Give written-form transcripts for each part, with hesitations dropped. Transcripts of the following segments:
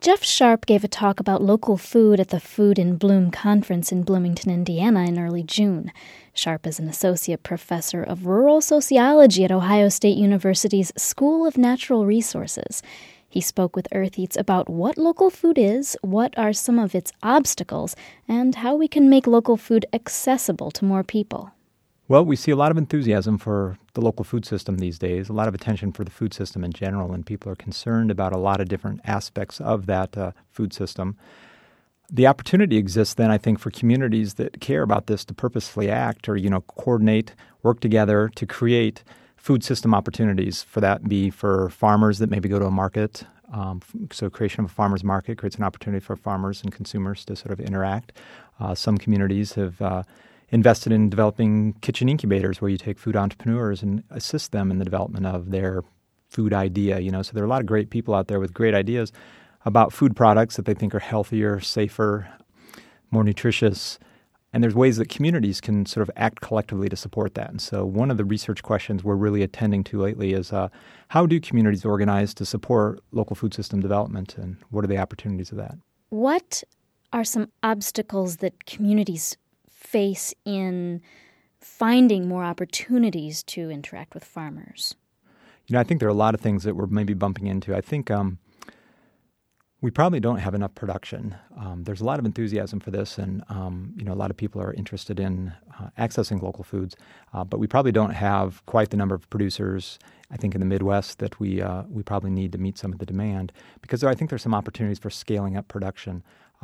Jeff Sharp gave a talk about local food at the Food in Bloom conference in Bloomington, Indiana in early June. Sharp is an associate professor of rural sociology at Ohio State University's School of Natural Resources. He spoke with Earth Eats about what local food is, what are some of its obstacles, and how we can make local food accessible to more people. Well, we see a lot of enthusiasm for the local food system these days, a lot of attention for the food system in general, and people are concerned about a lot of different aspects of that food system. The opportunity exists then, I think, for communities that care about this to purposefully act or, coordinate, work together to create food system opportunities. For that be for farmers that maybe go to a market. So creation of a farmer's market creates an opportunity for farmers and consumers to sort of interact. Some communities have invested in developing kitchen incubators where you take food entrepreneurs and assist them in the development of their food idea. So there are a lot of great people out there with great ideas about food products that they think are healthier, safer, more nutritious. And there's ways that communities can sort of act collectively to support that. And so one of the research questions we're really attending to lately is how do communities organize to support local food system development, and what are the opportunities of that? What are some obstacles that communities face in finding more opportunities to interact with farmers? I think there are a lot of things that we're maybe bumping into. I think we probably don't have enough production. There's a lot of enthusiasm for this, and a lot of people are interested in accessing local foods, but we probably don't have quite the number of producers, I think, in the Midwest that we probably need to meet some of the demand, because I think there's some opportunities for scaling up production.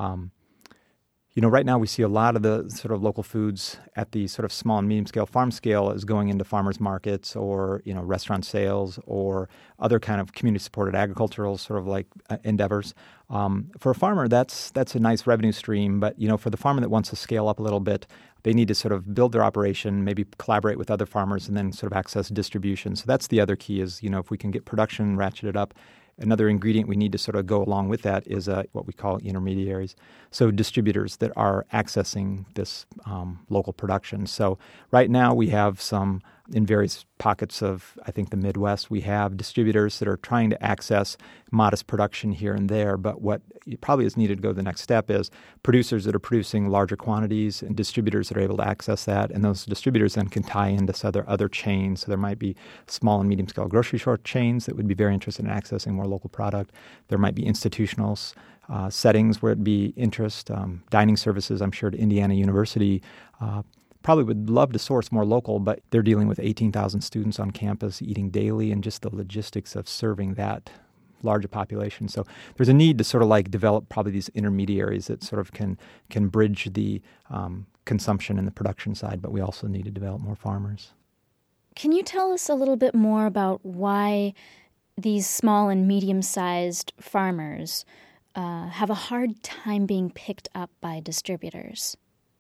Right now we see a lot of the sort of local foods at the sort of small and medium scale farm scale is going into farmers markets or, restaurant sales or other kind of community supported agricultural sort of like endeavors. For a farmer, that's a nice revenue stream. But, for the farmer that wants to scale up a little bit, they need to sort of build their operation, maybe collaborate with other farmers and then sort of access distribution. So that's the other key is, if we can get production ratcheted up. Another ingredient we need to sort of go along with that is what we call intermediaries, so distributors that are accessing this local production. So right now we have some, in various pockets of, I think, the Midwest, we have distributors that are trying to access modest production here and there. But what probably is needed to go to the next step is producers that are producing larger quantities and distributors that are able to access that. And those distributors then can tie into other chains. So there might be small and medium scale grocery store chains that would be very interested in accessing more local product. There might be institutional settings where it'd be interest, dining services. I'm sure at Indiana University probably would love to source more local, but they're dealing with 18,000 students on campus eating daily and just the logistics of serving that larger population. So there's a need to sort of like develop probably these intermediaries that sort of can bridge the consumption and the production side, but we also need to develop more farmers. Can you tell us a little bit more about why these small and medium-sized farmers have a hard time being picked up by distributors?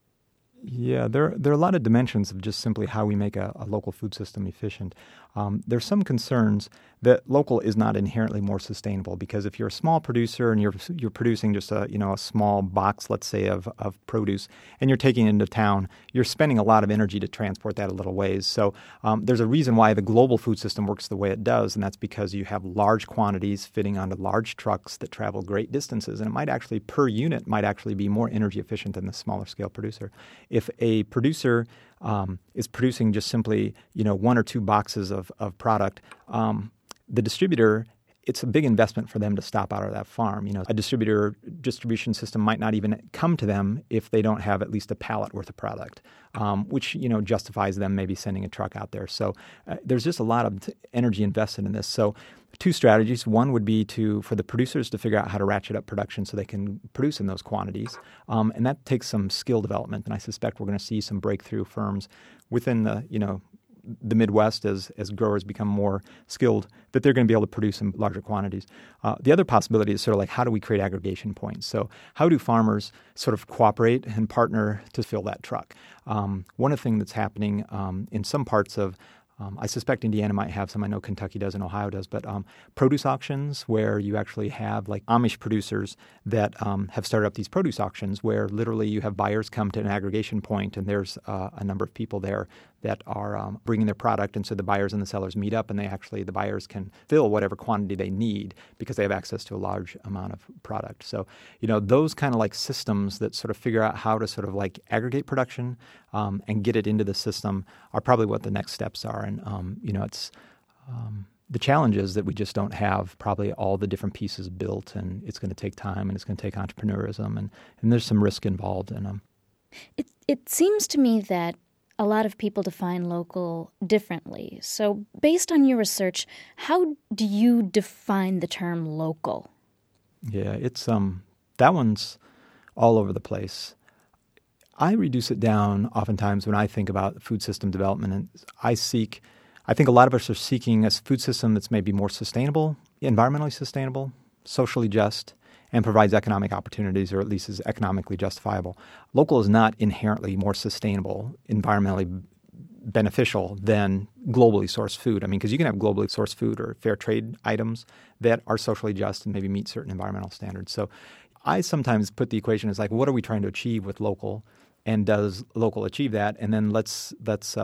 Yeah, there are a lot of dimensions of just simply how we make a local food system efficient. There's some concerns that local is not inherently more sustainable, because if you're a small producer and you're producing just a small box, let's say, of produce, and you're taking it into town, you're spending a lot of energy to transport that a little ways. So there's a reason why the global food system works the way it does, and that's because you have large quantities fitting onto large trucks that travel great distances, and it might actually, per unit, be more energy efficient than the smaller scale producer. If a producer is producing just simply, one or two boxes of product, the distributor, it's a big investment for them to stop out of that farm. A distribution system might not even come to them if they don't have at least a pallet worth of product, which, justifies them maybe sending a truck out there. So there's just a lot of energy invested in this. So two strategies. One would be for the producers to figure out how to ratchet up production so they can produce in those quantities. And that takes some skill development. And I suspect we're going to see some breakthrough firms within the Midwest as growers become more skilled, that they're going to be able to produce in larger quantities. The other possibility is sort of like, how do we create aggregation points? So how do farmers sort of cooperate and partner to fill that truck? One of the things that's happening in some parts of I suspect Indiana might have some. I know Kentucky does and Ohio does. But produce auctions where you actually have like Amish producers that have started up these produce auctions where literally you have buyers come to an aggregation point and there's a number of people there that are bringing their product, and so the buyers and the sellers meet up, and the buyers can fill whatever quantity they need because they have access to a large amount of product. So, those kind of like systems that sort of figure out how to sort of like aggregate production and get it into the system are probably what the next steps are. And, it's the challenge is that we just don't have probably all the different pieces built, and it's going to take time, and it's going to take entrepreneurism, and there's some risk involved in them. It seems to me that a lot of people define local differently. So based on your research, how do you define the term local? Yeah, it's that one's all over the place. I reduce it down oftentimes when I think about food system development, and I think a lot of us are seeking a food system that's maybe more sustainable, environmentally sustainable, socially just, and provides economic opportunities, or at least is economically justifiable. Local is not inherently more sustainable, environmentally beneficial than globally sourced food. I mean, because you can have globally sourced food or fair trade items that are socially just and maybe meet certain environmental standards. So I sometimes put the equation as like, what are we trying to achieve with local, and does local achieve that? And then let's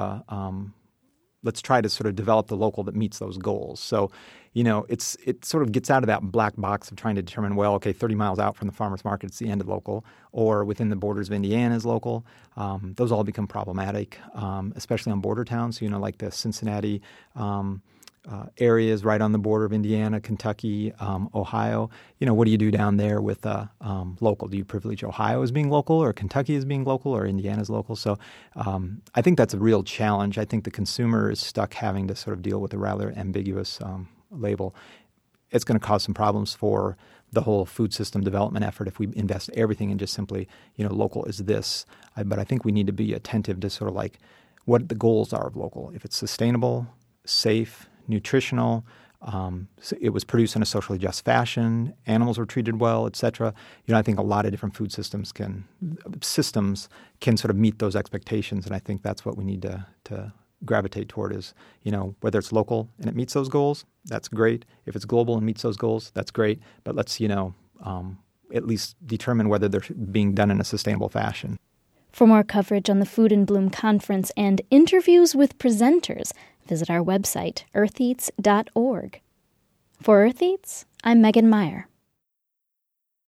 try to sort of develop the local that meets those goals. So, it sort of gets out of that black box of trying to determine, 30 miles out from the farmer's market, it's the end of local, or within the borders of Indiana is local. Those all become problematic, especially on border towns, like the Cincinnati areas right on the border of Indiana, Kentucky, Ohio. What do you do down there with local? Do you privilege Ohio as being local, or Kentucky as being local, or Indiana as local? So I think that's a real challenge. I think the consumer is stuck having to sort of deal with a rather ambiguous label. It's going to cause some problems for the whole food system development effort if we invest everything in just simply, local is this. But I think we need to be attentive to sort of like what the goals are of local. If it's sustainable, safe, nutritional, it was produced in a socially just fashion, animals were treated well, et cetera. I think a lot of different food systems can sort of meet those expectations, and I think that's what we need to gravitate toward is, whether it's local and it meets those goals, that's great. If it's global and meets those goals, that's great. But let's, at least determine whether they're being done in a sustainable fashion. For more coverage on the Food in Bloom Conference and interviews with presenters, visit our website, eartheats.org. For Earth Eats, I'm Megan Meyer.